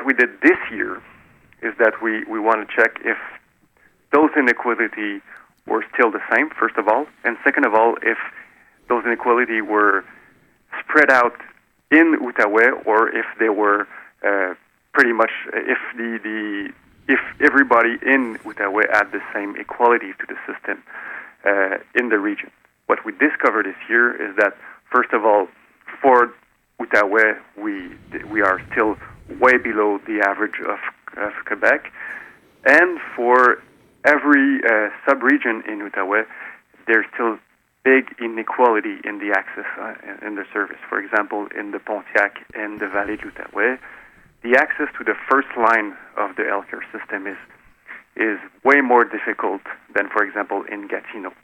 what we did this year is that we want to check if those inequalities were still the same, first of all, and second of all, if those inequalities were spread out in Outaouais, or if they were pretty much, if everybody in Outaouais had the same equality to the system in the region. What we discovered this year is that, first of all, for Outaouais, we are still way below the average of Quebec, and for every sub-region in Outaouais, there's still big inequality in the access in the service. For example, in the Pontiac and the Vallée de l'Outaouais, the access to the first line of the healthcare system is way more difficult than, for example, in Gatineau.